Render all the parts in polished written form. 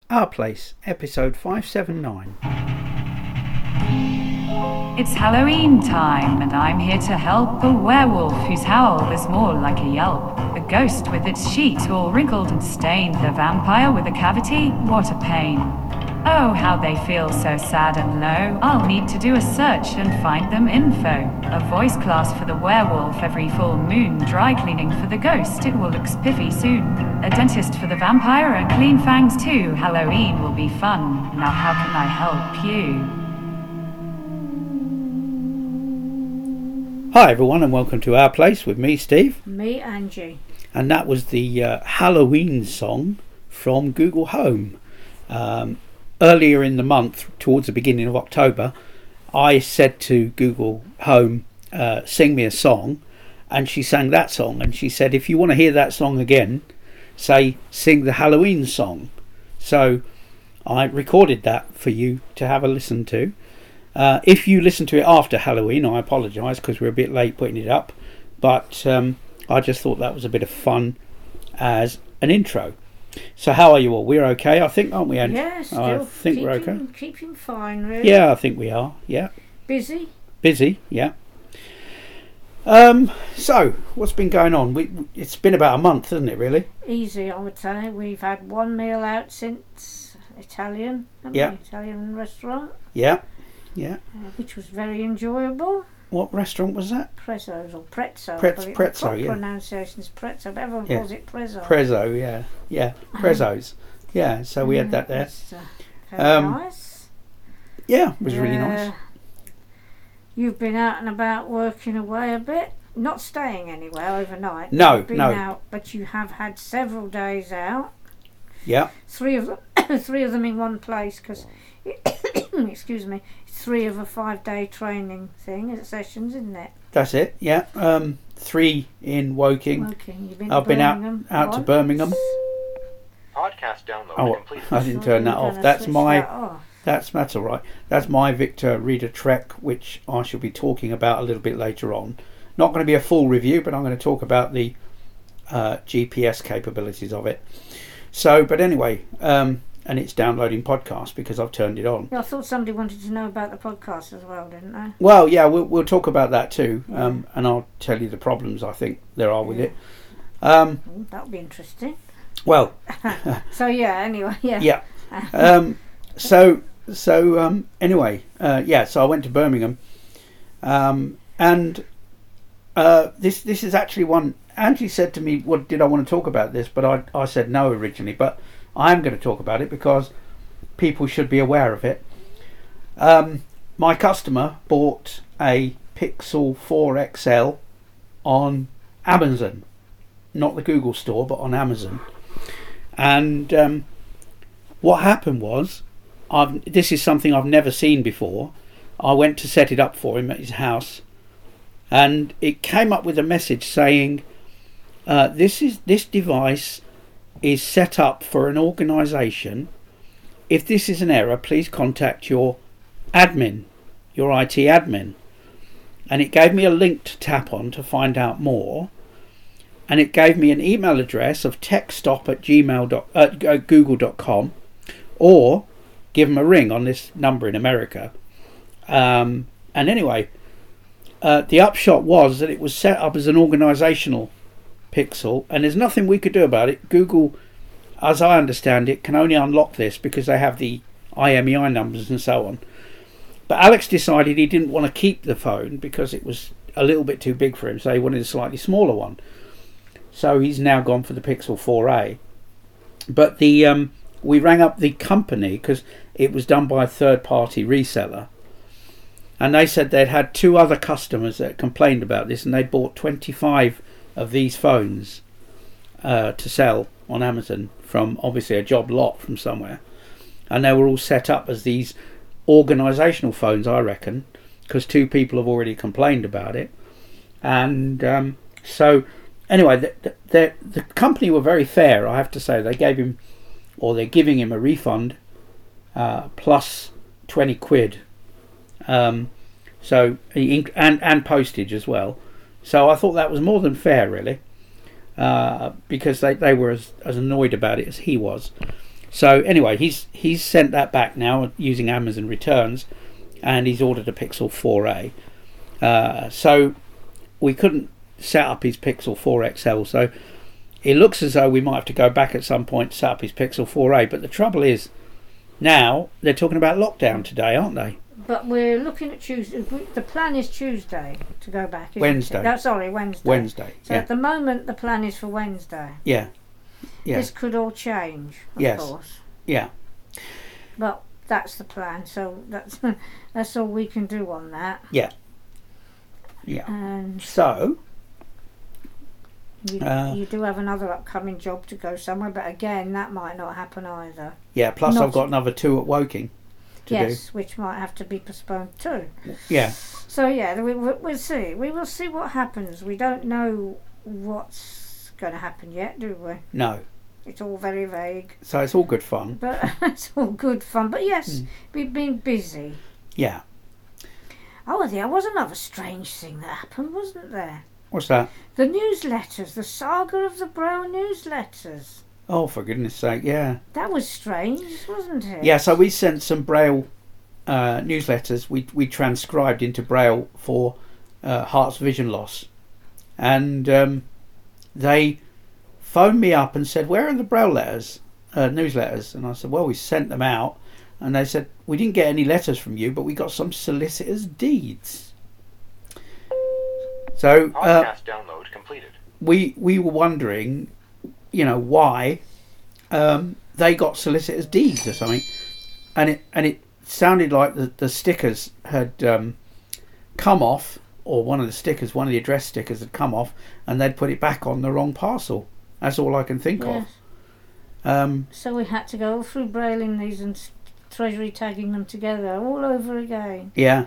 Our Place, episode 579. It's Halloween time, and I'm here to help a werewolf whose howl is more like a yelp. A ghost with its sheet all wrinkled and stained. A vampire with a cavity, what a pain. Oh, how they feel so sad and low. I'll need to do a search and find them info. A voice class for the werewolf every full moon. Dry cleaning for the ghost, it will look spiffy soon. A dentist for the vampire and clean fangs too. Halloween will be fun. Now how can I help you? Hi everyone and welcome to Our Place with me, Steve. Me, Angie. And that was the Halloween song from Google Home. Earlier in the month, towards the beginning of October, I said to Google Home, sing me a song, and she sang that song, and she said, if you want to hear that song again, say, sing the Halloween song. So I recorded that for you to have a listen to. If you listen to it after Halloween, I apologise because we're a bit late putting it up, but I just thought that was a bit of fun as an intro. So how are you all? We're okay, I think, aren't we, Ange? Yeah, still I think we're okay. Keeping fine, really. Yeah, I think we are, yeah. Busy? Busy, yeah. So, what's been going on? It's been about a month, hasn't it, really? Easy, I would say. We've had one meal out since Italian, Yeah. Italian restaurant. Yeah. Which was very enjoyable. What restaurant was that? Prezzo's or Prezzo. Prezzo, yeah. Pronunciation is Prezzo, but everyone calls it Prezzo. Prezzo, yeah. Prezzo's. Yeah, so we had that there. It's very nice. Yeah, it was really nice. You've been out and about working away a bit. Not staying anywhere overnight. No, You've been out, but you have had several days out. Yeah. Three of them in one place because, excuse me, it's 3 of a 5-day training sessions, isn't it? That's it. Yeah. 3 in Woking. You've been I've been out to Birmingham. Podcast download complete. I didn't turn that off. That's all right. That's my Victor Reader Trek, which I shall be talking about a little bit later on. Not going to be a full review, but I'm going to talk about the GPS capabilities of it. So, but anyway, and it's downloading podcasts because I've turned it on. Yeah, I thought somebody wanted to know about the podcast as well, didn't they? Well, yeah, we'll talk about that too, and I'll tell you the problems I think there are with it. That'll be interesting. Well, so yeah. Anyway, yeah. Yeah. So anyway, so I went to Birmingham, and this is actually one. Angie said to me, "What did I want to talk about this?" But I said no originally, but I am going to talk about it because people should be aware of it. My customer bought a Pixel 4 XL on Amazon, not the Google store, but on Amazon. And what happened was, this is something I've never seen before. I went to set it up for him at his house, and it came up with a message saying, this device is set up for an organisation. If this is an error, please contact your admin, your IT admin. And it gave me a link to tap on to find out more. And it gave me an email address of techstop@google.com, or give them a ring on this number in America. And anyway, the upshot was that it was set up as an organisational Pixel, and there's nothing we could do about it. Google, as I understand it, can only unlock this because they have the IMEI numbers and so on. But Alex decided he didn't want to keep the phone because it was a little bit too big for him, so he wanted a slightly smaller one. So he's now gone for the Pixel 4a. But we rang up the company because it was done by a third-party reseller, and they said they'd had 2 other customers that complained about this, and they'd bought 25 of these phones to sell on Amazon from obviously a job lot from somewhere, and they were all set up as these organisational phones, I reckon, because 2 people have already complained about it. And so anyway, the company were very fair, I have to say. They gave him, or they're giving him, a refund plus 20 quid, so and postage as well. So I thought that was more than fair, really, because they were as annoyed about it as he was. So anyway, he's sent that back now using Amazon returns, and he's ordered a Pixel 4a. So we couldn't set up his Pixel 4 XL. So it looks as though we might have to go back at some point to set up his Pixel 4a. But the trouble is, now they're talking about lockdown today, aren't they? But we're looking at Tuesday. The plan is Tuesday to go back. Wednesday. No, sorry, Wednesday. Wednesday. So yeah. at the moment, the plan is for Wednesday. Yeah. Yeah. This could all change, of Yes. course. Yeah. But that's the plan. So that's all we can do on that. Yeah. Yeah. And So you do have another upcoming job to go somewhere, but again, that might not happen either. yeah. Plus, Not- I've got another 2 at Woking to Yes, which might have to be postponed too. do. Yeah. So yeah, we'll see. We will see what happens. We don't know what's going to happen yet, do we? No. It's all very vague, So it's all good fun. but it's all good fun. But yes, we've been busy. Yeah. Oh, there was another strange thing that happened, wasn't there? What's that? The newsletters, the saga of the Braille newsletters. Oh, for goodness sake! Yeah. That was strange, wasn't it? Yeah. So we sent some Braille newsletters. We transcribed into Braille for Heart's vision loss, and they phoned me up and said, "Where are the Braille letters, newsletters?" And I said, "Well, we sent them out." And they said, "We didn't get any letters from you, but we got some solicitors' deeds." So Podcast download completed. we were wondering, why they got solicitors' deeds or something, and it sounded like the stickers had come off, or one of the address stickers had come off, and they'd put it back on the wrong parcel. That's all I can think Yes. of. So we had to go through brailing these and Treasury tagging them together all over again. Yeah.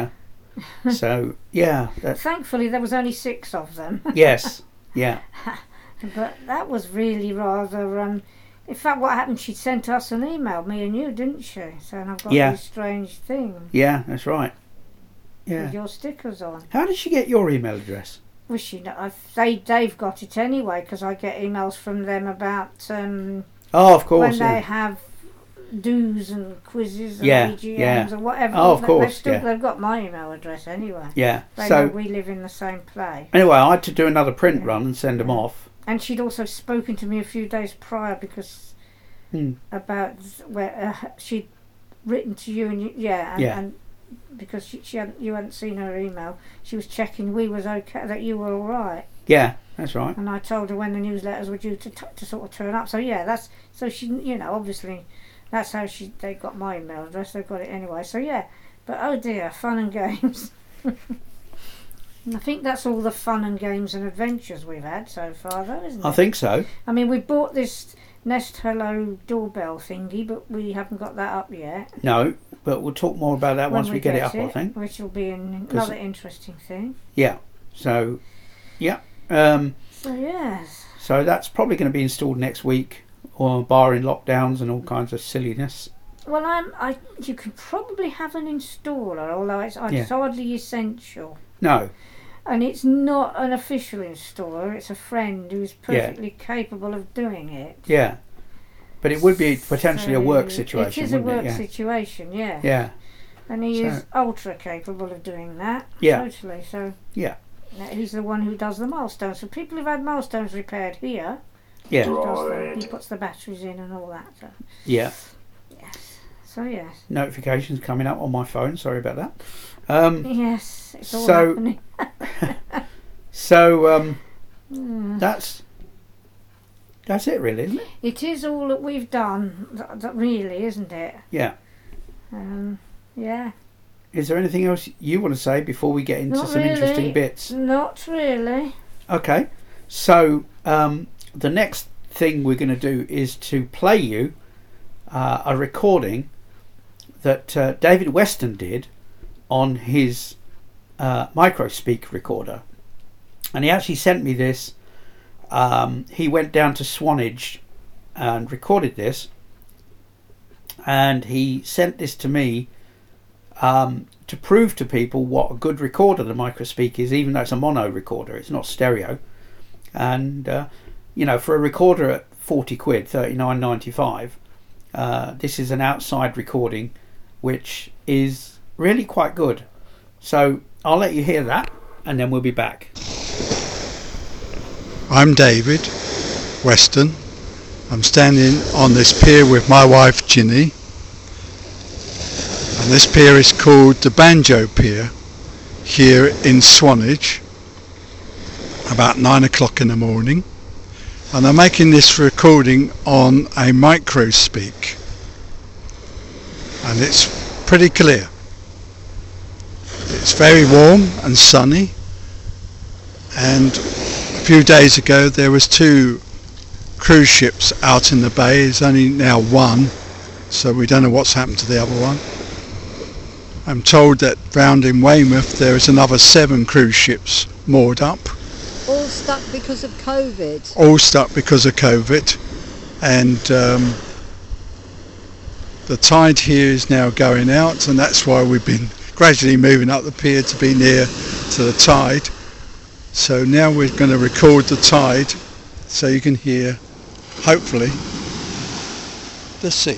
So yeah, Thankfully, there was only 6 of them. yes, yeah, But that was really rather. In fact, what happened? She sent us an email, me and you, didn't she? Saying I've got Yeah. these strange things yeah. That's right. with Yeah. your stickers on. How did she get your email address? Well, they've got it anyway because I get emails from them about Oh, of course. when they Yeah. have do's and quizzes and Yeah, AGMs yeah. or whatever. Oh, of course, They've got my email address anyway. Yeah. They know So we live in the same place. anyway, I had to do another print run and send them off. And she'd also spoken to me a few days prior because about where she'd written to you and and because you hadn't seen her email, she was checking we was okay, that you were all right. Yeah, that's right. And I told her when the newsletters were due to sort of turn up. So yeah, so she obviously that's how they got my email address. They've got it anyway. So yeah, but oh dear, fun and games. And I think that's all the fun and games and adventures we've had so far, though, isn't it? I think so. I mean, we bought this Nest Hello doorbell thingy, but we haven't got that up yet. No, but we'll talk more about that once we get it up, I think. Which will be another interesting thing. Yeah. So, yeah. So yes. So that's probably going to be installed next week, or barring lockdowns and all kinds of silliness. Well, you could probably have an installer, although it's hardly essential. No. And it's not an official installer, it's a friend who's perfectly capable of doing it. Yeah. But it would be potentially a work So situation, It is a wouldn't work it? situation, yeah. Yeah. And he is ultra capable of doing that. Yeah. Totally. So Yeah. he's the one who does the milestones. For people who've had milestones repaired here, Yeah. he puts the batteries in and all that. So. Yeah. Yes. So yes. Notifications coming up on my phone. Sorry about that. Yes, it's all So- happening. So that's it, really, isn't it? It is all that we've done, that really, isn't it? Yeah. Yeah. Is there anything else you want to say before we get into Not some interesting really. bits? Not really. Okay. So the next thing we're going to do is to play you a recording that David Weston did on his microspeak recorder, and he actually sent me this. He went down to Swanage and recorded this, and he sent this to me to prove to people what a good recorder the microspeak is, even though it's a mono recorder, it's not stereo. And for a recorder at £40, £39.95, This is an outside recording, which is really quite good. So I'll let you hear that, and then we'll be back. I'm David Weston. I'm standing on this pier with my wife Ginny, and this pier is called the Banjo Pier here in Swanage, about 9 o'clock in the morning, and I'm making this recording on a microspeak, and it's pretty clear. It's very warm and sunny, and a few days ago there was 2 cruise ships out in the bay. There's only now 1, so we don't know what's happened to the other one. I'm told that round in Weymouth there is another 7 cruise ships moored up. All stuck because of COVID. All stuck because of COVID, and the tide here is now going out, and that's why we've been gradually moving up the pier to be near to the tide. So now we're going to record the tide so you can hear, hopefully, the sea.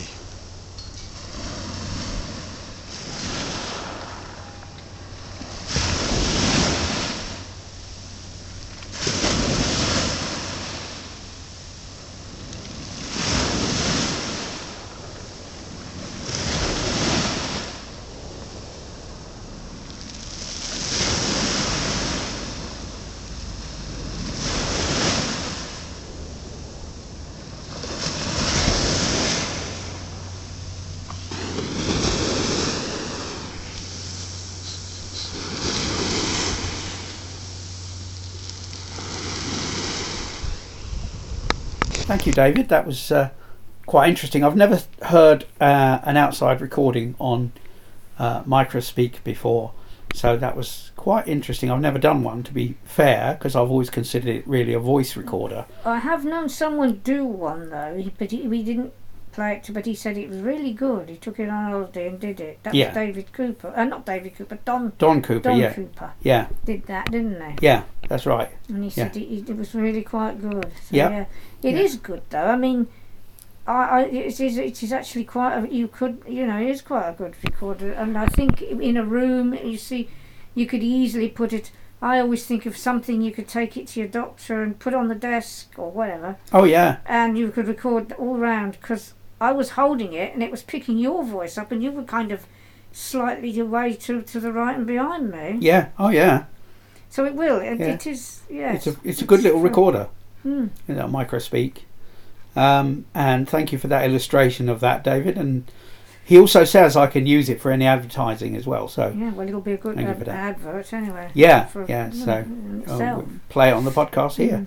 Thank you, David. That was quite interesting. I've never heard an outside recording on microspeak before, so that was quite interesting. I've never done one, to be fair, because I've always considered it really a voice recorder. I have known someone do one though, but we didn't play it, but he said it was really good. He took it on holiday and did it. That Yeah. was David Cooper. Not David Cooper, Don Cooper, Don yeah. Cooper Yeah, did that, didn't they? yeah, that's right. And he said it was really quite good. So, Yeah. yeah. It is good though. I mean, it is actually quite a, it is quite a good recorder. And I think in a room, you see, you could easily put it. I always think of something you could take it to your doctor and put on the desk or whatever, Oh, yeah. and you could record all round, because I was holding it and it was picking your voice up, and you were kind of slightly away to the right and behind me. Yeah, oh, yeah. So it will. Yeah. It is. Yeah. It's a good little recorder, Hmm. that microspeak. And thank you for that illustration of that, David. And he also says I can use it for any advertising as well. So Yeah, well, it'll be a good Thank you for that. advert anyway. yeah, For- yeah. So in we'll itself. play it on the podcast here.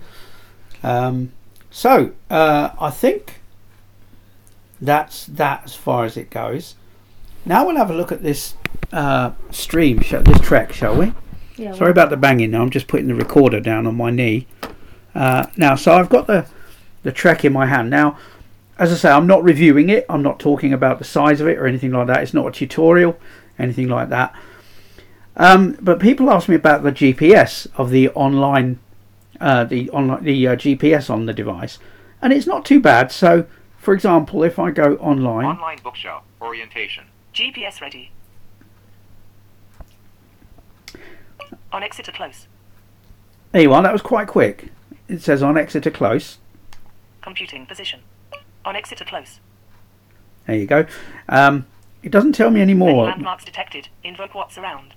So I think that's that as far as it goes. Now we'll have a look at this stream, this trek, shall we? Yeah, Sorry about the banging now. I'm just putting the recorder down on my knee. Now, so I've got the trek in my hand. Now, as I say, I'm not reviewing it. I'm not talking about the size of it or anything like that. It's not a tutorial, anything like that. But people ask me about the GPS of the online, GPS on the device, and it's not too bad. So, for example, if I go online, Online bookshop. Orientation. GPS ready. On Exeter Close. there you are. That was quite quick. It says on Exeter Close. Computing position. On Exeter Close. There you go. It doesn't tell me any Many more. landmarks detected. Invoke what's around.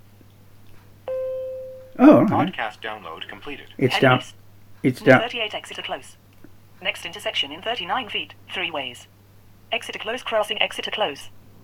Oh, all right. Podcast download completed. It's Head down. east. It's Near down. 38 Exeter Close. Next intersection in 39 feet. 3 ways. Exeter Close crossing Exeter Close.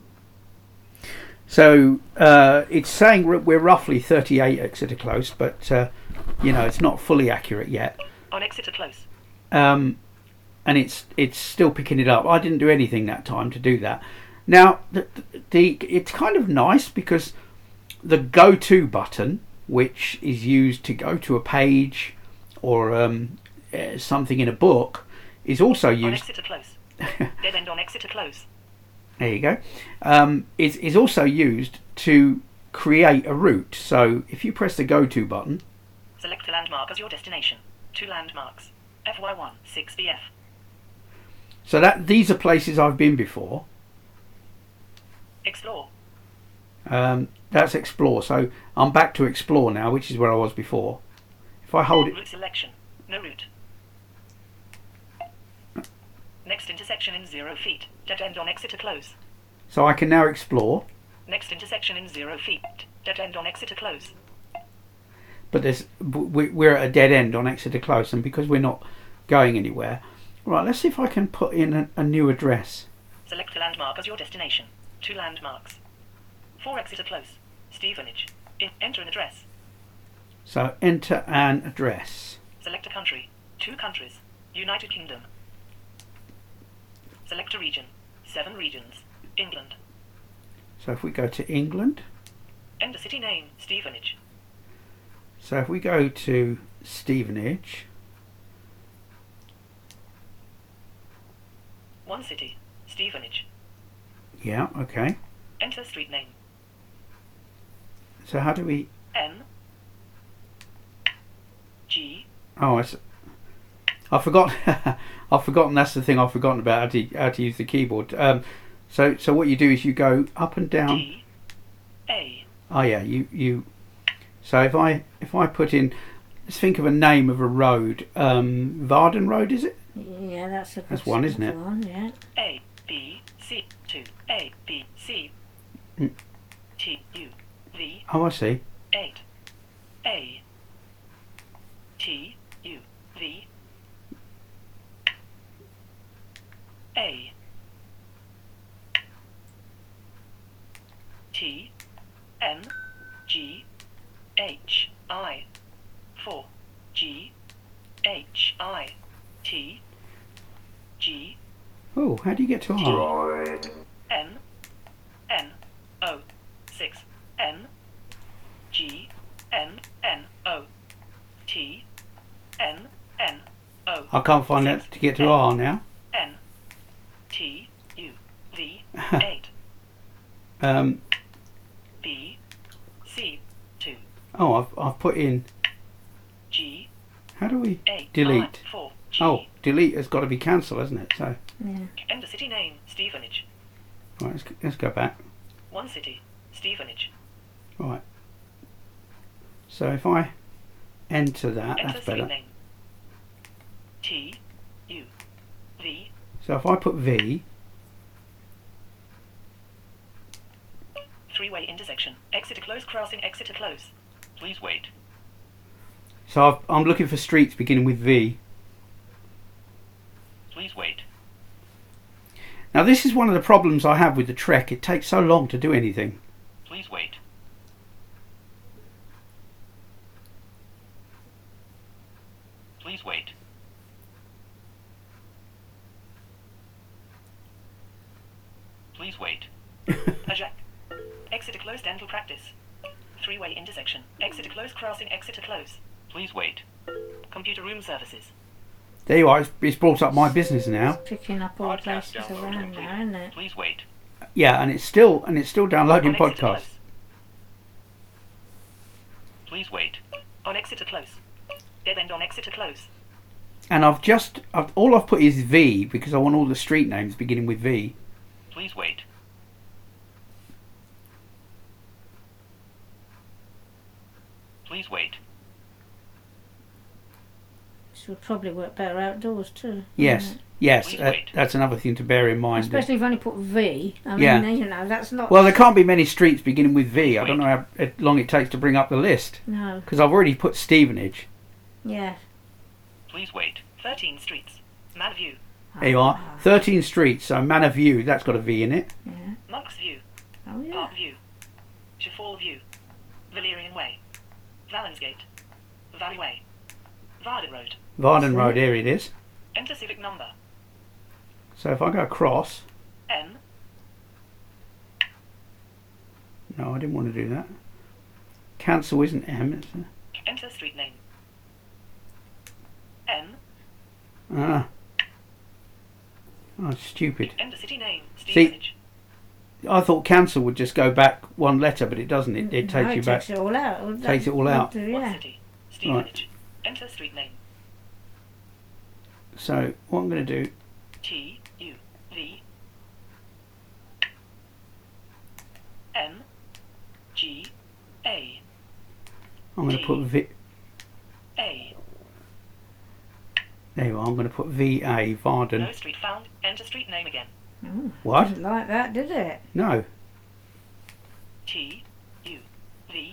So it's saying we're roughly 38 Exeter Close, but it's not fully accurate yet. On Exeter Close. And it's still picking it up. I didn't do anything that time to do that. Now it's kind of nice because the go to button, which is used to go to a page or something in a book, is also On used. Exeter Close. Dead end on Exeter Close. There you go. Is also used to create a route. So if you press the go to button, Select a landmark as your destination. 2 landmarks. FY1 6BF. So these are places I've been before. Explore. That's explore. So I'm back to explore now, which is where I was before. If I hold it, Route selection. No route. Next intersection in 0 feet. Dead end on exit to close. so I can now explore. Next intersection in 0 feet. Dead end on exit to close. But we're at a dead end on Exeter Close, and because we're not going anywhere, right? Let's see if I can put in a new address. Select a landmark as your destination. 2 landmarks. 4 Exeter Close. Stevenage. Enter an address. So enter an address. Select a country. 2 countries. United Kingdom. Select a region. 7 regions. England. So if we go to England, Enter city name. Stevenage. so if we go to Stevenage, 1 city. Stevenage. yeah, okay. Enter street name. So how do we? N. G. Oh, I forgot. I've forgotten. That's the thing I've forgotten about how to use the keyboard. So what you do is you go up and down. D. A. Oh yeah, you. So if I put in, let's think of a name of a road. Varden Road, is it? Yeah, that's a good That's one, isn't it? one, yeah. A. B. C. 2. A. B. C. Mm. T. U. V. Oh, I see. 8. A. T. U. V. A. T. N. G. H. I. 4. G. H. I. T. G. Oh, how do you get to R? N. N. O. 6. N. G. N. N. O. T. N. N. O. I can't find that to get to R now. N. T. U. V. 8. Um, B. C. 2. oh, I've put in. G. How do we 8. delete? 4. G. Oh, delete has got to be cancelled, hasn't it? So Yeah. Enter city name. Stevenage. right, let's go back. 1 city. Stevenage. Right. So if I enter that, Enter that's street better. name. T. U. V. So if I put V, 3-way intersection. Exit to close. Crossing. Exit to close. Please wait. so I'm looking for streets beginning with V. Please wait. Now this is one of the problems I have with the Trek. It takes so long to do anything. Please wait. Please wait. Please wait. Ajak. Exit to close. Dental practice. 3-way intersection. Exit to close. Crossing. Exit to close. Please wait. Computer room services. There you are. It's brought up my business now. Picking up all Podcast places download around complete. now, isn't it? Please wait. Yeah, and it's still downloading On exit to podcasts. close. Please wait. On exit to close. Dead end on exit to close. And all I've put is V because I want all the street names beginning with V. Please wait. Please wait. This would probably work better outdoors too. Yes, wouldn't yes, Please wait. that's another thing to bear in it? mind. Especially if you only put V. I mean, Yeah. you know, that's not. Well, there can't be many streets beginning with V. I don't know how long it takes to bring up the list No. because I've already put Stevenage. Yeah. Please wait. 13 streets. Man View. There you are. 13 streets. So Manor View, that's got a V in it. Yeah. Monks View. Oh yeah. Park View. Chafall View. Valerian Way. Vallensgate. Valley Way. Varden Road. Varden Road, here it is. Enter civic number. So if I go across, N. no, I didn't want to do that. Cancel isn't M. It's Enter street name. N. oh, stupid. Enter city name. Stevenage. I thought cancel would just go back one letter, but it doesn't. It takes No, you it back. takes it all out. Takes it all out. One Yeah. city. Stevenage. Enter street name. So what I'm going to do, T. U. M G A I'm going to put V. A. There you are. I'm going to put VA Varden. No street found. Enter street name again. Oh, What? didn't like that, did it? No. T U V.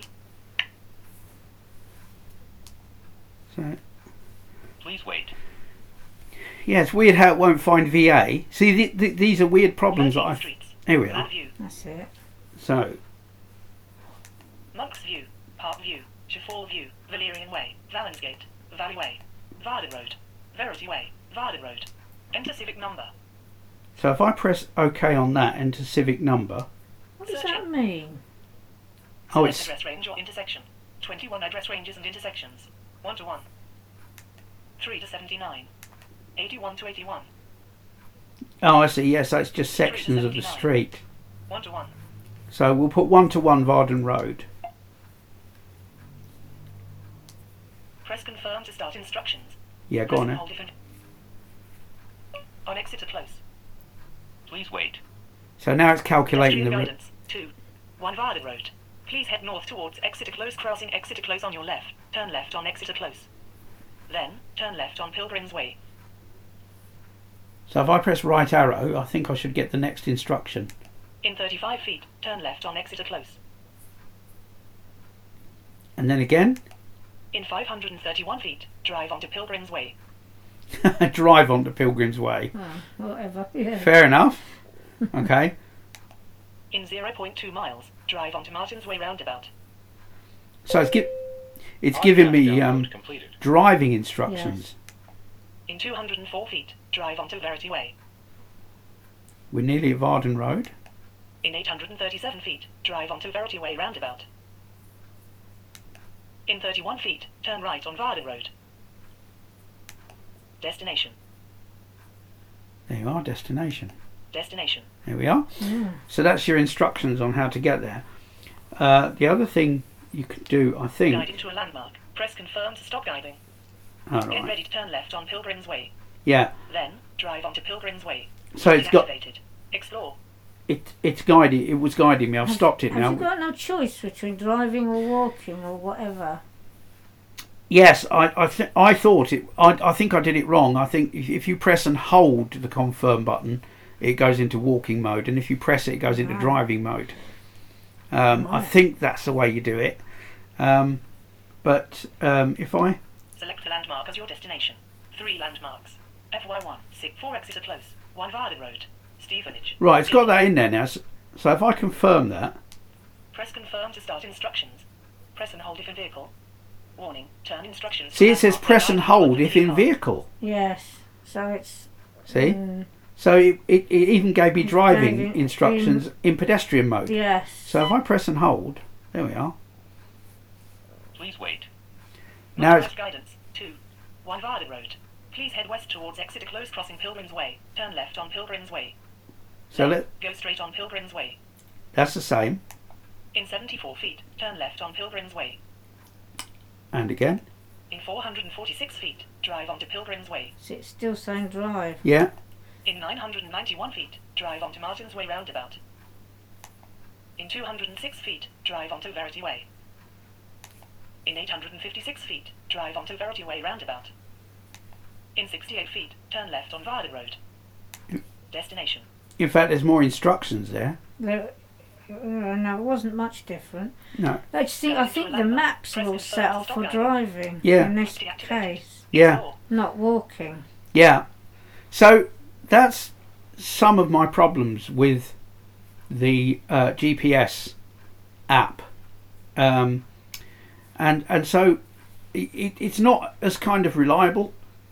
So Please wait. yeah, it's weird how it won't find VA. See, these are weird problems that 13 I've. streets. Here we are. View. That's it. So Monks View. Park View. Chafall View. Valerian Way. Valinsgate. Valley Way. Varden Road. Verity Way. Varden Road. Enter civic number. so if I press OK on that, enter civic number. What does Searching. that mean? Oh, Select it's address range or intersection. 21 address ranges and intersections. 1 to 1. 3 to 79. 81 to 81. oh I see. Yes, that's just 3 to sections of the 79. street. 1 to 1. So we'll put 1 to 1 Varden Road. Press confirm to start instructions. Yeah, go Press on and now. hold if on exit to close. Please wait. So now it's calculating Pedestrian the. guidance. 2. 1 Varden Road. Please head north towards Exeter Close, crossing Exeter Close on your left. Turn left on Exeter Close. Then, turn left on Pilgrim's Way. So if I press right arrow, I think I should get the next instruction. In 35 feet, turn left on Exeter Close. And then again, In 531 feet, drive onto Pilgrim's Way. drive onto Pilgrim's Way. Oh, whatever. Yeah. Fair enough. Okay. In 0.2 miles, drive onto Martin's Way roundabout. So it's giving me Download completed. driving instructions. In 204 feet, drive onto Verity Way. We're nearly at Varden Road. In 837 feet, drive onto Verity Way roundabout. In 31 feet, turn right on Varden Road. Destination. There you are, destination. Destination. There we are. Yeah. So that's your instructions on how to get there. The other thing you could do, I think. Guiding to a landmark. Press confirm to stop guiding. All Get right. ready to turn left on Pilgrim's Way. Yeah. Then, drive onto Pilgrim's Way. So it's got Activated. Explore. it's guiding. It was guiding me. I've stopped it Have now. you got no choice between driving or walking or whatever? Yes, I thought it. I think I did it wrong. I think if you press and hold the confirm button, it goes into walking mode, and if you press it, it goes into Right. driving mode. I Right. think that's the way you do it. But if I Select a landmark as your destination. 3 landmarks. FY1, 4 Exeter Close, 1 Varden Road, Stevenage. right, it's got that in there now. So if I confirm that, Press confirm to start instructions. Press and hold if in vehicle. Warning, turn instructions. see it says press and hold if in vehicle. Yes. So it's. See, mm, so it even gave me driving Driving instructions in pedestrian mode. yes. So if I press and hold, there we are. Please wait. Now it's Northwest guidance. 2. 1 Varden Road. Please head west towards Exeter Close, crossing Pilgrim's Way. Turn left on Pilgrim's Way. so Then, go straight on Pilgrim's Way. that's the same. In 74 feet, turn left on Pilgrim's Way. And again, In 446 feet, drive onto Pilgrim's Way. So it's still saying drive. yeah. In 991 feet, drive onto Martin's Way roundabout. In 206 feet, drive onto Verity Way. In 856 feet, drive onto Verity Way roundabout. In 68 feet, turn left on Varden Road. Destination. In fact, there's more instructions there. No, it wasn't much different. No. I think the maps are all set up for driving. Yeah. In this Deactivate. case, Yeah. Explore. not walking. Yeah. So that's some of my problems with the GPS app. And so it's not as kind of reliable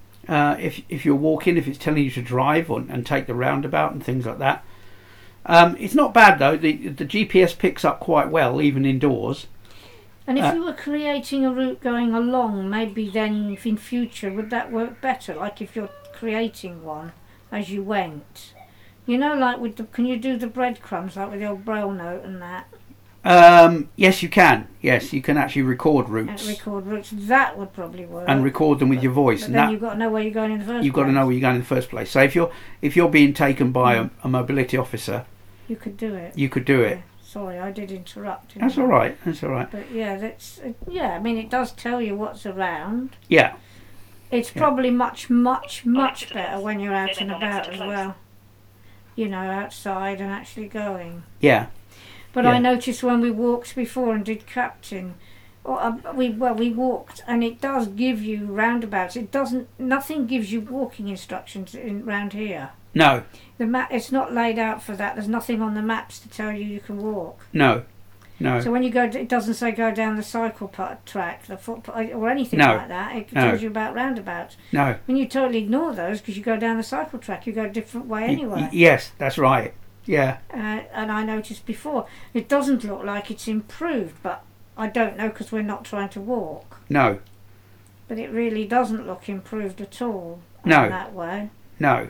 if you're walking, if it's telling you to drive and take the roundabout and things like that. It's not bad though. The GPS picks up quite well even indoors. And if you were creating a route going along, maybe then in future would that work better? Like if you're creating one as you went, you know, like with the, can you do the breadcrumbs like with the old Braille note and that? Yes, you can. Yes, you can actually record routes And record routes. That would probably work. and record them with your voice. But And then that you've got to know where you're going in the first you've got to place. know where you're going in the first place. So if you're being taken by a mobility officer, You could do it. you could do it. Sorry, I did interrupt. That's all right. That's all right. But yeah, I mean, it does tell you what's around. Yeah. It's Yeah. probably much Exit better close. when you're out Dead and end on about exit as close. well. You know, outside and actually going. Yeah. But Yeah. I noticed when we walked before and did captain, we walked, and it does give you roundabouts. It doesn't. Nothing gives you walking instructions round here. No. The map. It's not laid out for that. There's nothing on the maps to tell you can walk. No. No. So when you go, it doesn't say go down the cycle track, the foot, or anything No. like that. It No. tells you about roundabouts. No. And you totally ignore those because you go down the cycle track. You go a different way anyway. Yes, that's right. Yeah. And I noticed before, it doesn't look like it's improved, but I don't know because we're not trying to walk. No. But it really doesn't look improved at all No. in that way. No.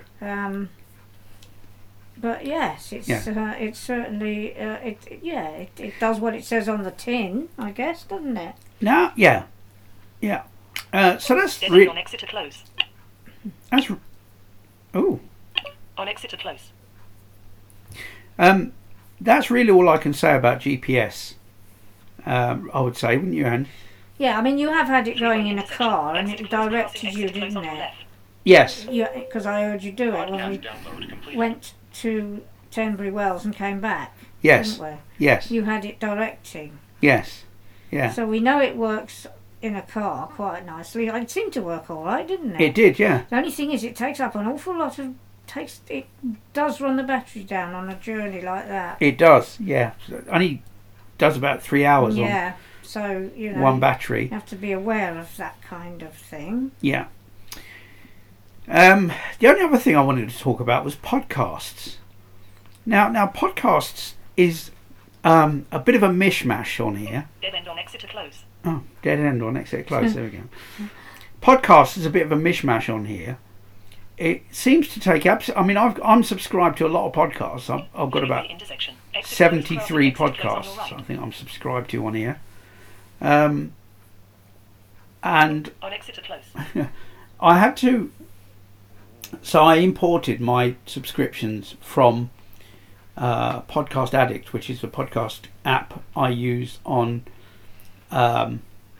But yes, it's Yeah. it's certainly it does what it says on the tin, I guess, doesn't it? No. Yeah. Yeah. So that's Dead end on really. exit to close. That's. Oh. On exit to close. That's really all I can say about GPS. I would say, wouldn't you, Anne? Yeah, I mean you have had it going in a Intersection. car and Exit it to close, directed crossing you, exit to close didn't on your it? left. Yes. Yeah, because I heard you do it when Podcast we download complete. went to Tenbury Wells and came back. Yes. Didn't we? Yes. You had it directing. Yes. Yeah. So we know it works in a car quite nicely. It seemed to work all right, didn't it? It did. Yeah. The only thing is, it takes up an awful lot of it does run the battery down on a journey like that. It does. Yeah. Only does about 3 hours Yeah. So you on know, one battery. you have to be aware of that kind of thing. Yeah. The only other thing I wanted to talk about was podcasts. Now podcasts is a bit of a mishmash on here. Dead end on exit to close. Oh, dead end on exit close. There we go. Podcast is a bit of a mishmash on here. It seems to take I mean, I'm subscribed to a lot of podcasts. I've got about Intersection. Exit to close, 73 crossing exit to close on your podcasts. right. I think I'm subscribed to on here. And On exit to close. I had to. So I imported my subscriptions from Podcast Addict, which is the podcast app I use on On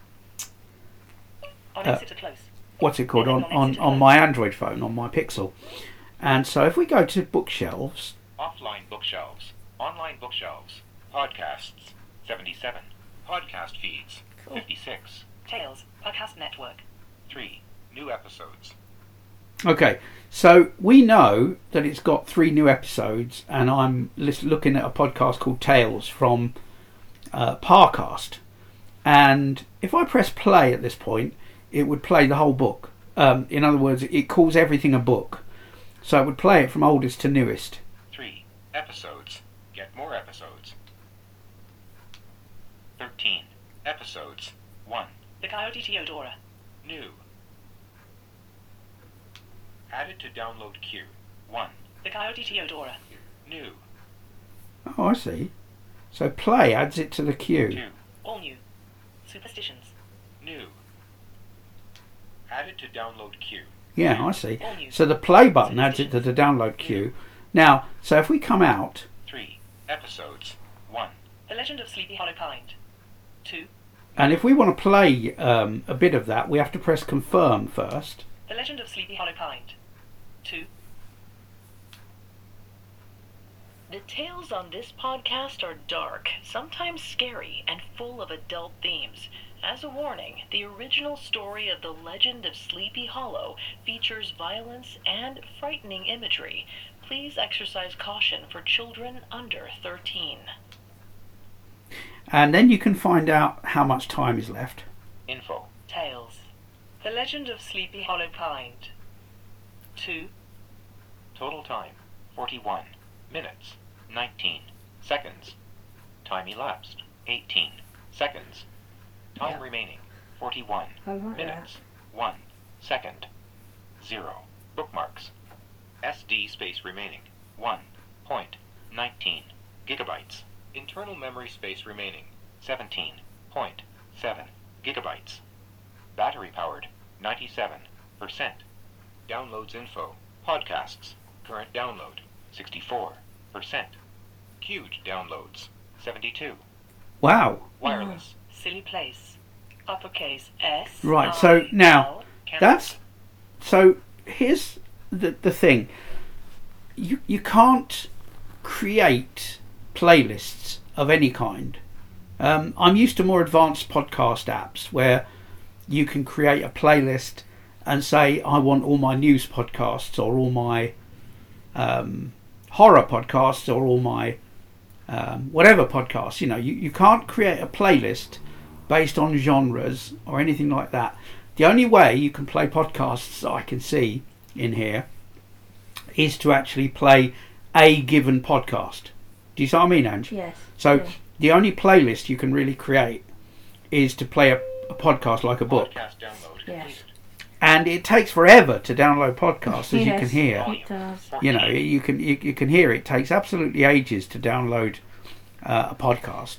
exit to close. what's it called on my Android phone, on my Pixel. And so if we go to bookshelves, Offline bookshelves. Online bookshelves. Podcasts. 77. Podcast feeds. 56. Tales. Podcast network. 3. New episodes. okay, so we know that it's got 3 new episodes, and I'm looking at a podcast called Tales from Parcast. And if I press play at this point, it would play the whole book. In other words, it calls everything a book. So it would play it from oldest to newest. 3. Episodes. Get more episodes. 13. Episodes. 1. The Coyote Teodora. New. Added to download queue. 1. The Coyote Teodora. New. Oh, I see. So play adds it to the queue. 2. All new. Superstitions. New. Added to download queue. Yeah, I see. All new. So the play button adds it to the download queue. Now, so if we come out, 3. Episodes. 1. The Legend of Sleepy Hollow Pine. 2. and if we want to play a bit of that, we have to press confirm first. The Legend of Sleepy Hollow Pine. 2. The tales on this podcast are dark, sometimes scary, and full of adult themes. As a warning, the original story of The Legend of Sleepy Hollow features violence and frightening imagery. Please exercise caution for children under 13. And then you can find out how much time is left. Info. Tales. The Legend of Sleepy Hollow Pine. 2. Total time. 41. Minutes. 19. Seconds. Time elapsed. 18. Seconds. Time Yeah. remaining. 41. I like that. Minutes. 1 second. 0. Bookmarks. SD space remaining. 1.19 gigabytes. Internal memory space remaining. 17.7 gigabytes. Battery powered. 97%. Downloads info. Podcasts. Current download. 64%. Queued downloads. 72. Wow. Wireless. Silly place. Uppercase S. Right, so now, Cancelled. so here's the thing. You can't create playlists of any kind. I'm used to more advanced podcast apps where you can create a playlist and say, I want all my news podcasts or all my horror podcasts or all my whatever podcasts. You can't create a playlist based on genres or anything like that. The only way you can play podcasts that I can see in here is to actually play a given podcast. Do you see what I mean, Ange? Yes. So yeah. the only playlist you can really create is to play a podcast like a book. Podcast download Yes. completed. And it takes forever to download podcasts, as you Yes, can hear. It does. You know, you can hear it takes absolutely ages to download a podcast.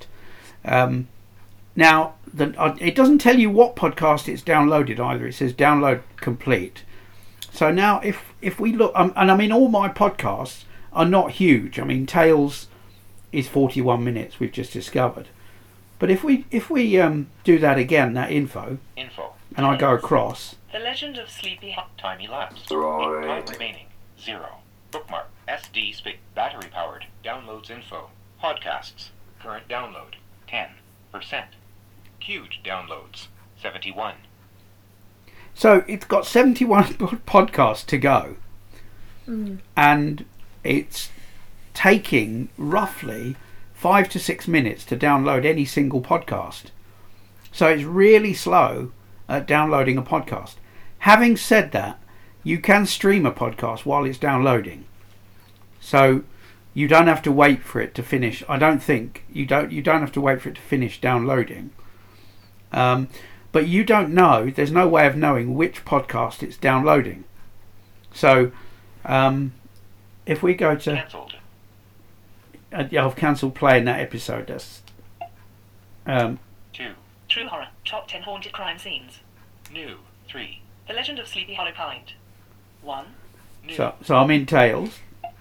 Now, it doesn't tell you what podcast it's downloaded either. It says download complete. So now, if we look, and I mean, all my podcasts are not huge. I mean, Tales is 41 minutes. We've just discovered. But if we do that again, that info, and I go across. The Legend of Sleepy Hollow. Time elapsed. Time remaining. 0. Bookmark. SD space. Battery powered. Downloads info. Podcasts. Current download. 10%. Queued downloads. 71. So it's got 71 podcasts to go. And it's taking roughly 5 to 6 minutes to download any single podcast. So it's really slow at downloading a podcast. Having said that, you can stream a podcast while it's downloading. So you don't have to wait for it to finish. I don't think you don't have to wait for it to finish downloading. But you don't know. There's no way of knowing which podcast it's downloading. So if we go to Cancelled. I've cancelled playing that episode. That's 2. True Horror. Top 10 Haunted Crime Scenes. New. 3. The Legend of Sleepy Hollow Pint. 1. New. so I'm in Tales.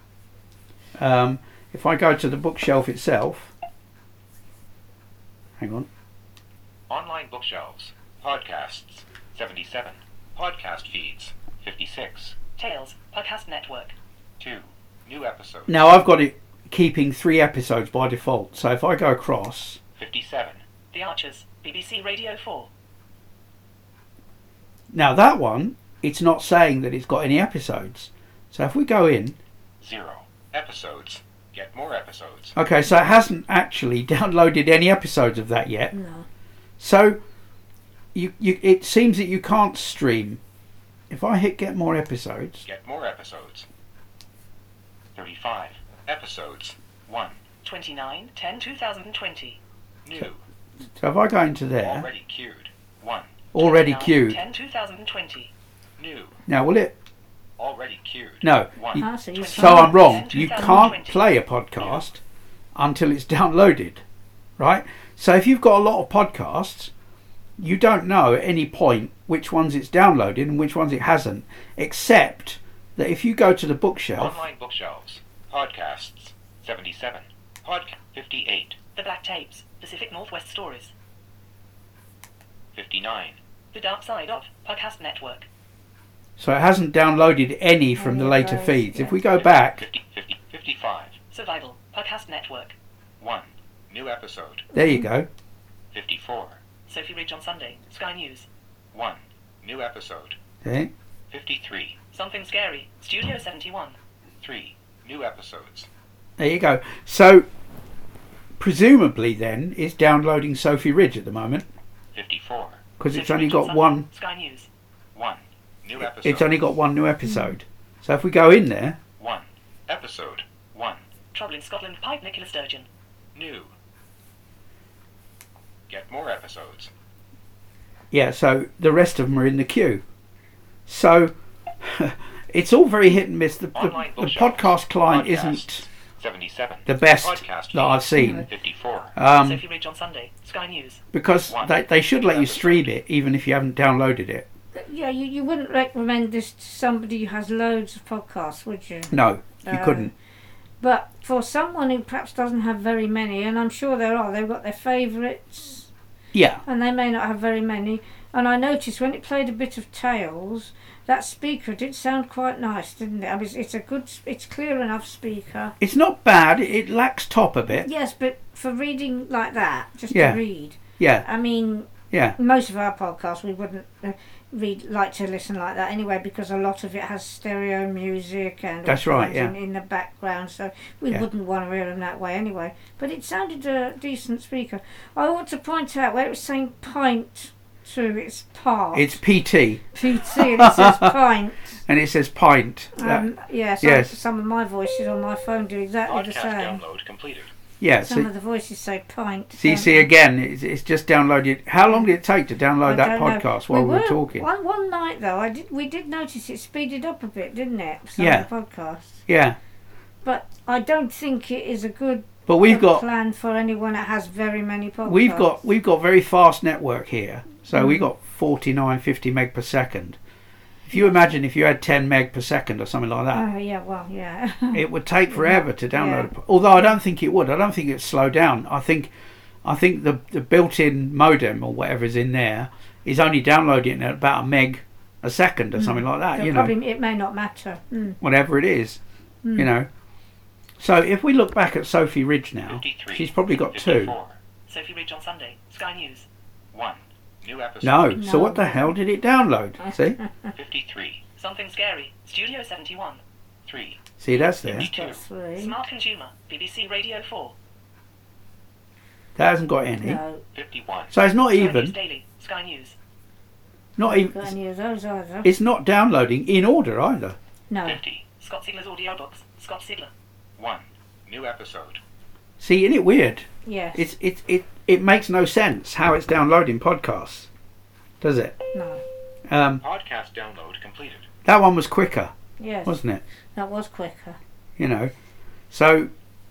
If I go to the bookshelf itself, hang on. Online bookshelves. Podcasts. 77. Podcast feeds. 56. Tales. Podcast Network. 2. New episodes. Now I've got it keeping 3 episodes by default. So if I go across, 57. The Archers. BBC Radio 4. now that one, it's not saying that it's got any episodes. So if we go in, 0. Episodes. Get more episodes. okay, so it hasn't actually downloaded any episodes of that yet. No. So it seems that you can't stream. If I hit get more episodes, Get more episodes. 35. Episodes. 1. 29. 10. 2020. New. so if I go into there, Already queued. 1. already 29, queued. 10. 2020. New. Now will it? Already queued. No. 1. Ah, so you So I'm wrong. You 2020. can't play a podcast until it's downloaded, right? So if you've got a lot of podcasts, you don't know at any point which ones it's downloaded and which ones it hasn't, except that if you go to the bookshelf, Online bookshelves. Podcasts. 77. Podcast. 58. The Black Tapes. Pacific Northwest Stories. 59. The Dark Side of Podcast Network. so it hasn't downloaded any from the Any of later those, feeds. yeah. If we go back, 50. 55. Survival Podcast Network. 1. New episode. there you go. 54. Sophie Ridge on Sunday. Sky News. 1. New episode. Okay. 53. Something Scary. Studio 71. 3. New episodes. There you go. So presumably then it's downloading Sophie Ridge at the moment 54. because it's Sophie only Ridge on got Sunday. one. Sky News. 1. New episode. It's only got one new episode. So if we go in there, 1. Episode. 1. Trouble in Scotland. Pipe Nicola Sturgeon. New. Get more episodes. yeah. So the rest of them are in the queue. So it's all very hit and miss. The Online the bookshelves. podcast client Podcasts. isn't 77. the best Podcast that I've feeds. seen 54. Sophie Ridge on Sunday. Sky News. because they should let you stream it even if you haven't downloaded it. Yeah, you wouldn't recommend this to somebody who has loads of podcasts, would you? No, you No. couldn't. But for someone who perhaps doesn't have very many, and I'm sure there are, they've got their favourites, Yeah. and they may not have very many. And I noticed when it played a bit of Tales, that speaker did sound quite nice, didn't it? I mean, it's clear enough speaker. It's not bad. It lacks top a bit. Yes, but for reading like that, just Yeah. to read, Yeah. I mean, Yeah. most of our podcasts we wouldn't like to listen like that anyway, because a lot of it has stereo music and That's right, yeah. in the background, so we Yeah. wouldn't want to hear them that way anyway. But it sounded a decent speaker. I want to point out where it was saying pint to its part. It's PT. PT and it says pint. And it says pint. Yeah, yes. some of my voices on my phone do exactly the Podcast same. download completed. Yeah. Some So, of the voices say pint. so you don't see they? again, it's just downloaded. How long did it take to download I that don't know. podcast while we were talking? One night though, we did notice it speeded up a bit, didn't it? Some Yeah. of the podcasts. Yeah. But I don't think it is a good But we've got plan for anyone that has very many podcasts. we've got very fast network here. So Mm. we got 49, 50 meg per second. If you imagine if you had 10 meg per second or something like that, Yeah, well, yeah. it would take forever to download. Yeah. Although I don't think it would. I don't think it'd slow down. I think the built-in modem or whatever is in there is only downloading at about a meg a second or something like that. So You know, probably it may not matter. whatever it is. You know. So if we look back at Sophie Ridge now, 53, she's probably got 2. 54, Sophie Ridge on Sunday. Sky News. 1. New episode. No. So No. what the hell did it download? See? 53. Something Scary. Studio 71. 3. See, that's there. 52. That's 3. Smart Consumer. BBC Radio 4. That hasn't got any. No, 51. So it's not Sky News even. Daily. Sky News. Not haven't got even. any of those either. It's not downloading in order either. No. 50. Scott Sigler's audiobooks. Scott Sigler. 1. New episode. See, isn't it weird? Yes. It makes no sense how it's downloading podcasts, does it? No. Podcast download completed. That one was quicker, Yes. wasn't it? That was quicker. You know, so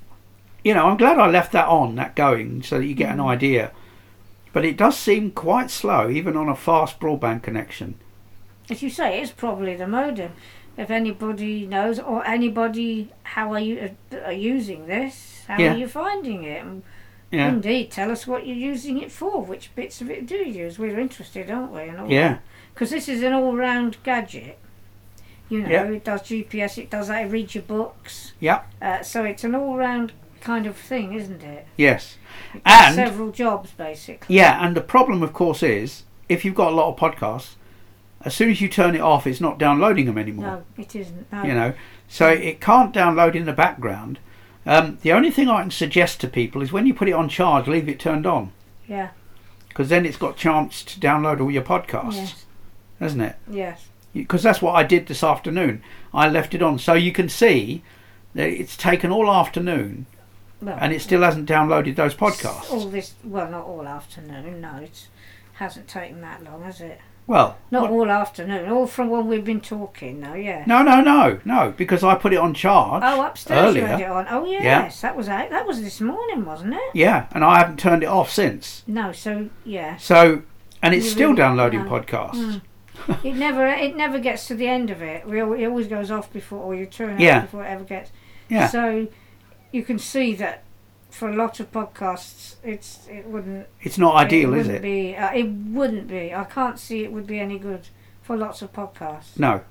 I'm glad I left that on, that going, so that you get an idea. But it does seem quite slow, even on a fast broadband connection. As you say, it's probably the modem. If anybody knows, or anybody, how are you using this? How Yeah. are you finding it? And Yeah, indeed, tell us what you're using it for. Which bits of it do you use? We're interested, aren't we? yeah, Because this is an all-round gadget. You know, Yeah. it does GPS, it does that, it reads your books. yeah, So it's an all-round kind of thing, isn't it? yes. It does And several jobs, basically. yeah, and the problem, of course, is if you've got a lot of podcasts, as soon as you turn it off, it's not downloading them anymore. No, it isn't. No. You know, so it can't download in the background. The only thing I can suggest to people is when you put it on charge, leave it turned on, Yeah. because then it's got a chance to download all your podcasts, Yes. hasn't it? Yes. Because that's what I did this afternoon. I left it on, so you can see that it's taken all afternoon, Well, and it still hasn't downloaded those podcasts. all this. Well, not all afternoon. No, it hasn't taken that long, has it? Well, Not all afternoon. All from when we've been talking. No, yeah. no, because I put it on charge Oh, upstairs you earlier. had it on. Oh, yes, that was out. That was this morning, wasn't it? Yeah, and I haven't turned it off since. No, so yeah, So, and it's You still really- downloading no. podcasts. it never gets to the end of it. It always goes off before, or you turn it Yeah. off before it ever gets. Yeah. So you can see that for a lot of podcasts, it wouldn't. It's not ideal, is wouldn't it? Be, it wouldn't be. I can't see it would be any good for lots of podcasts. No.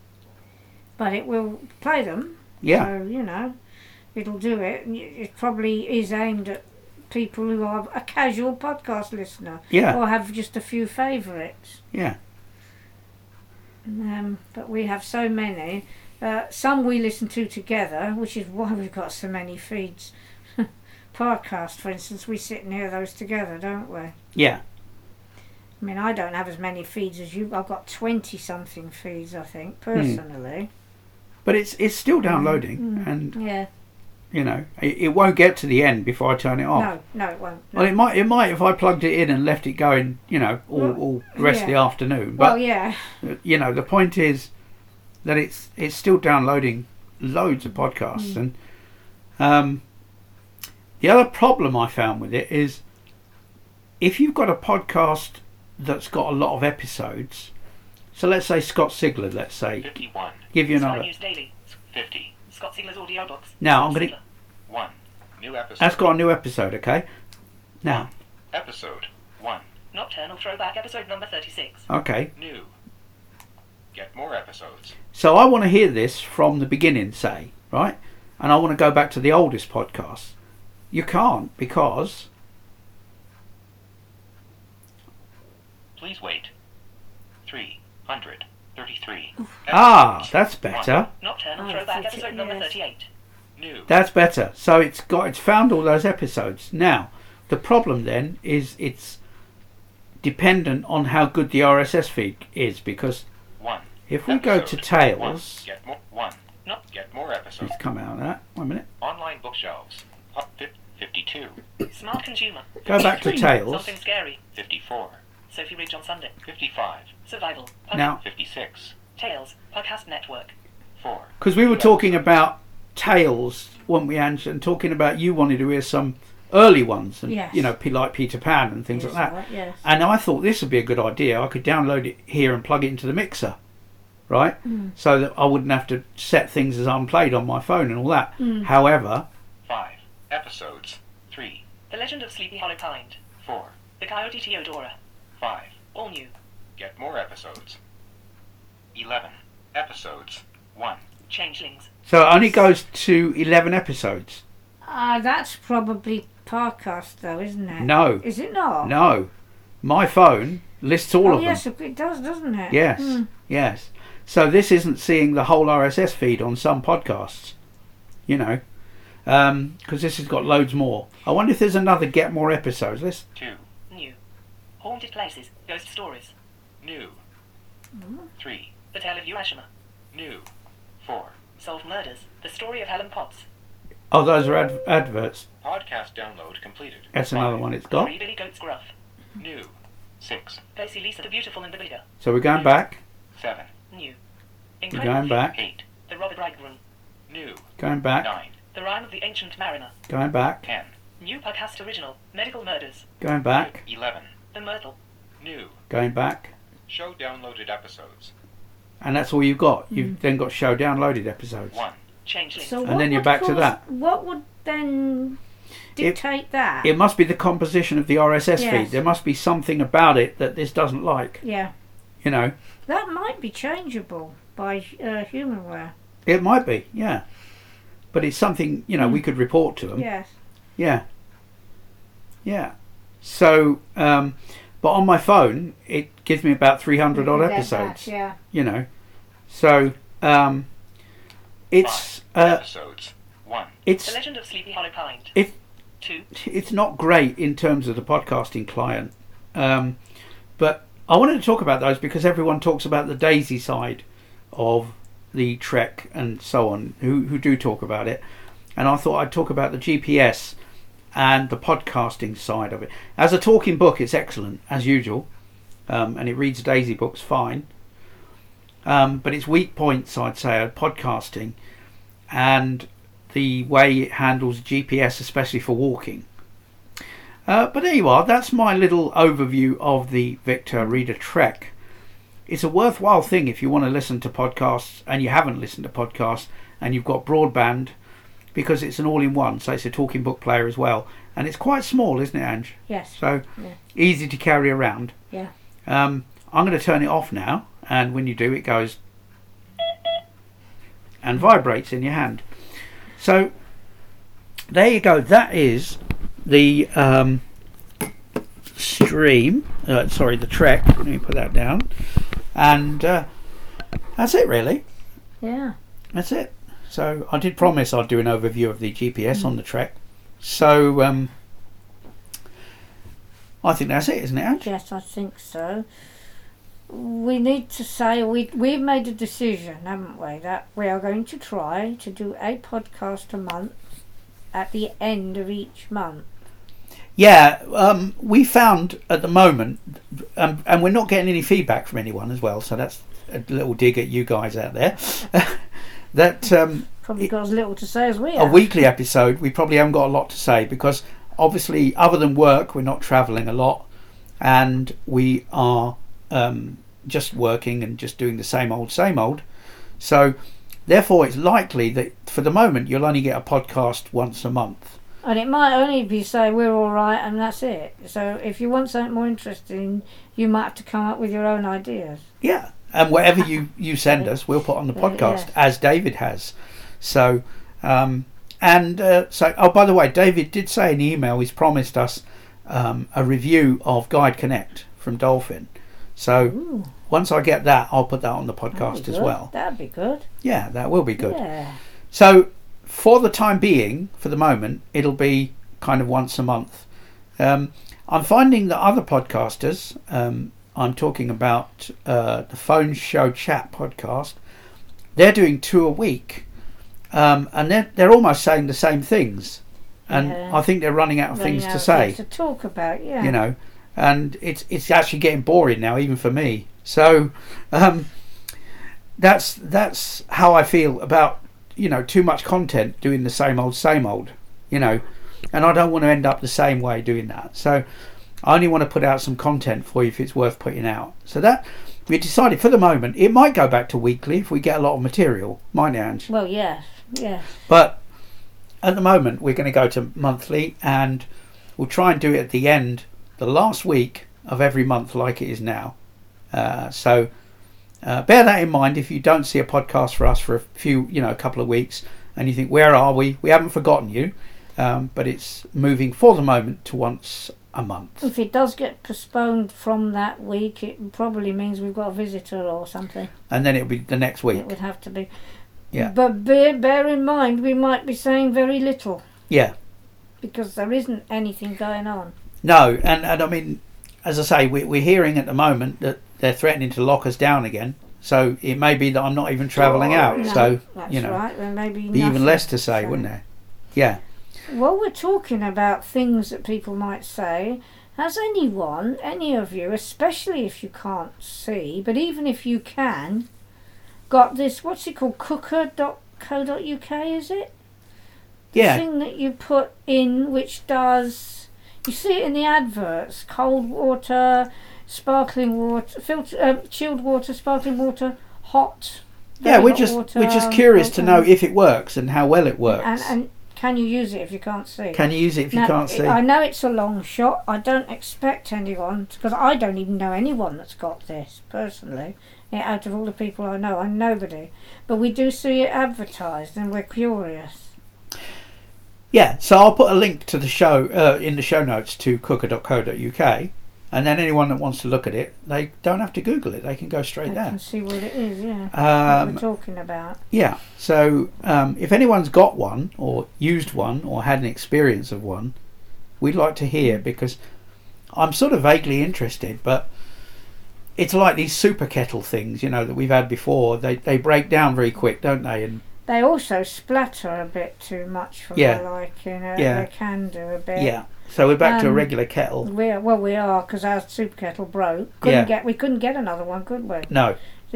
But it will play them. Yeah. So, you know, it'll do it. It probably is aimed at people who are a casual podcast listener. Yeah. Or have just a few favourites. Yeah. But we have so many. Some we listen to together, which is why we've got so many feeds. Podcast, for instance, we sit and hear those together, don't we? Yeah. I mean, I don't have as many feeds as you. I've got 20-something feeds, I think, personally. But it's still downloading, and Yeah. you know it won't get to the end before I turn it off. No, it won't. No. Well, it might if I plugged it in and left it going, you know, all the rest of the yeah. afternoon. Well, But yeah. you know, the point is that it's still downloading loads of podcasts, and the other problem I found with it is if you've got a podcast that's got a lot of episodes. So let's say Scott Sigler. Let's say 51. give you Sky another. News Daily. 50. Scott Sigler's audiobooks. Now, I'm Scott going to... Sigler. 1. New episode. That's got a new episode, okay? Now, Episode 1. Nocturnal Throwback, episode number 36. okay. New. Get more episodes. So I want to hear this from the beginning, say, right? And I want to go back to the oldest podcast. You can't, because... Please wait. 333. Ah, Episodes. that's better. Nocturnal Oh, Throwback, 50 episode number years. 38. New. That's better. So it's found all those episodes. Now, the problem then is it's dependent on how good the RSS feed is, because 1. if we go to Episode Tales, 1. Get more. 1. Get more episodes. let's come out of that. 1 minute. Online bookshelves. 52. Smart Consumer. Go back to Tales. Something Scary. 54. Sophie Ridge on Sunday. 55. Survival. Now, 56. Tales. Podcast Network. 4. because we were talking about Tales, weren't we, Ange? And talking about you wanted to hear some early ones, and Yes. you know, like Peter Pan and things Yes, like that. right, yes. And I thought this would be a good idea. I could download it here and plug it into the mixer, right? So that I wouldn't have to set things as unplayed on my phone and all that. However, 5. Episodes. 3. The Legend of Sleepy Hollow Kind. 4. The Coyote Teodora. 5. All new. Get more episodes. 11. Episodes. 1. Changelings. so it only goes to 11 episodes. That's probably Parcast, though, isn't it? No. Is it not? No. My phone lists all Oh, of them. yes, it does, doesn't it? Yes, yes. So this isn't seeing the whole RSS feed on some podcasts, you know, because this has got loads more. I wonder if there's another Get More episodes. Let's 2. New. Haunted Places. Ghost Stories. New. 3. The Tale of Urashima. New. 4. Solved Murders. The Story of Helen Potts. oh, those are adverts. Podcast download completed. That's another 5. one it's got. Three Billy Goat's Gruff. New. 6. Percy Lisa the Beautiful and the Bigger. So we're going back, 7. New. we're Incredible. going back, 8. The Robert Bridegroom. New. going back, 9. The Rime of the Ancient Mariner. going back, 10. New podcast original. Medical Murders. going back, 11. The Myrtle. New. going back. Show downloaded episodes. And that's all you've got. You've then got show downloaded episodes. 1. Changelings. So And what then you're would back to cause- that. What would then dictate that? It must be the composition of the RSS Yes. feed. There must be something about it that this doesn't like, Yeah. you know. That might be changeable by Humanware. It might be, yeah. But it's something, you know, we could report to them. Yes. Yeah. Yeah. So, but on my phone, it gives me about 300 odd They're episodes, back, yeah. you know. So, it's, 5. Episodes. 1. The it's, Legend of Sleepy Hollow Kind. it, 2. it's not great in terms of the podcasting client. But I wanted to talk about those because everyone talks about the Daisy side of the Trek and so on, who do talk about it. And I thought I'd talk about the GPS and the podcasting side of it. As a talking book, it's excellent, as usual. And it reads Daisy books fine. But its weak points, I'd say, are podcasting and the way it handles GPS, especially for walking. But there you are. That's my little overview of the Victor Reader Trek. It's a worthwhile thing if you want to listen to podcasts and you haven't listened to podcasts and you've got broadband, because it's an all-in-one, so it's a talking book player as well. And it's quite small, isn't it, Ange? Yes. So Yeah. easy to carry around. Yeah. I'm going to turn it off now, and when you do, it goes and vibrates in your hand. So there you go. That is the stream. The Trek. Let me put that down. And that's it, really. Yeah. That's it. So I did promise I'd do an overview of the GPS on the Trek. So I think that's it, isn't it, Ange? Yes, I think so. We need to say we've made a decision, haven't we, that we are going to try to do a podcast a month at the end of each month. Yeah, we found at the moment, and we're not getting any feedback from anyone as well, so that's a little dig at you guys out there, that Probably got as little to say as we a have. weekly episode, we probably haven't got a lot to say, because obviously, other than work, we're not travelling a lot, and we are just working and just doing the same old. So therefore it's likely that for the moment you'll only get a podcast once a month. And it might only be say we're all right and that's it. So if you want something more interesting, you might have to come up with your own ideas. Yeah, and whatever you send us, we'll put on the podcast, as David has. So, oh, by the way, David did say in the email he's promised us a review of Guide Connect from Dolphin. So once I get that, I'll put that on the podcast as well. That'd be good. Yeah, that will be good. Yeah. So for the time being, for the moment, it'll be kind of once a month. I'm finding that other podcasters, I'm talking about the Phone Show Chat podcast, they're doing 2 a week, and they're almost saying the same things, and I think they're running out of things to say, to talk about. Yeah, you know, and it's actually getting boring now, even for me. So that's how I feel about, you know, too much content doing the same old, you know, and I don't want to end up the same way doing that. So I only want to put out some content for you if it's worth putting out. So that we decided for the moment it might go back to weekly if we get a lot of material, mightn't it, Ange? Well, yeah. But at the moment we're going to go to monthly, and we'll try and do it at the end, the last week of every month, like it is now. So bear that in mind if you don't see a podcast for us for a couple of weeks, and you think, where are we? We haven't forgotten you, but it's moving for the moment to once a month. If it does get postponed from that week, it probably means we've got a visitor or something. And then it'll be the next week. It would have to be. Yeah. But bear in mind, we might be saying very little. Yeah. Because there isn't anything going on. No, and I mean, as I say, we're hearing at the moment that they're threatening to lock us down again. So it may be that I'm not even travelling out. No, so, that's you know, right. There may be even less to say, wouldn't there? Yeah. Well, we're talking about things that people might say. Has any of you, especially if you can't see, but even if you can, got this, what's it called, cooker.co.uk, is it? Yeah. The thing that you put in which does, you see it in the adverts, cold water, sparkling water, chilled water, sparkling water, hot. Yeah, we're just curious to know if it works and how well it works. And can you use it if you can't see? Can you use it if you can't see? I know it's a long shot. I don't expect anyone, because I don't even know anyone that's got this, personally. Yeah, out of all the people I know, I'm nobody. But we do see it advertised, and we're curious. Yeah, so I'll put a link to the show in the show notes to cooker.co.uk, and then anyone that wants to look at it, they don't have to Google it. They can go straight there. They can see what it is, yeah. What we're talking about. Yeah, so if anyone's got one, or used one, or had an experience of one, we'd like to hear, because I'm sort of vaguely interested, but it's like these super kettle things, you know, that we've had before. They break down very quick, don't they? And they also splatter a bit too much for my liking. They can do a bit. Yeah. So we're back to a regular kettle. We are, because our super kettle broke. We couldn't get another one, could we? No.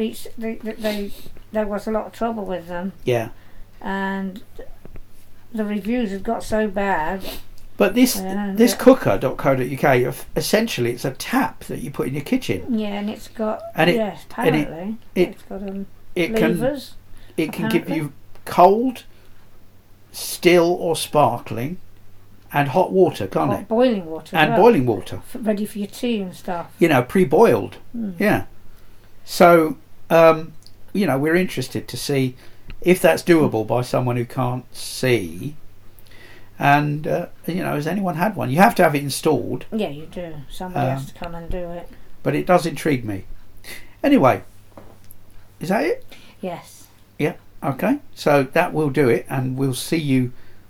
There was a lot of trouble with them. Yeah. And the reviews had got so bad. But this cooker.co.uk, essentially it's a tap that you put in your kitchen. Yeah, and it's got, apparently. It's got levers. It can give you cold, still or sparkling, and hot water, can't it? Boiling water. And boiling water. Ready for your tea and stuff. You know, pre-boiled. Yeah. So, we're interested to see if that's doable by someone who can't see. And, has anyone had one? You have to have it installed. Yeah, you do. Somebody has to come and do it. But it does intrigue me. Anyway, is that it? Yes. Yeah, okay. So that will do it, and we'll see you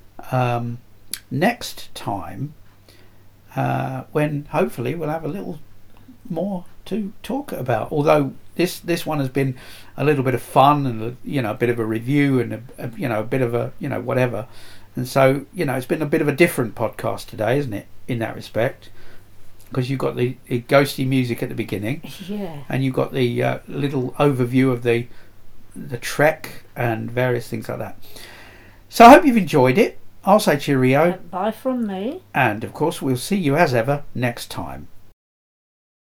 next time when hopefully we'll have a little more to talk about. Although this one has been a little bit of fun and a bit of a review and a bit of a whatever. And so, it's been a bit of a different podcast today, isn't it, in that respect? Because you've got the ghosty music at the beginning. Yeah. And you've got the little overview of the trek and various things like that. So I hope you've enjoyed it. I'll say cheerio. Bye from me. And, of course, we'll see you as ever next time.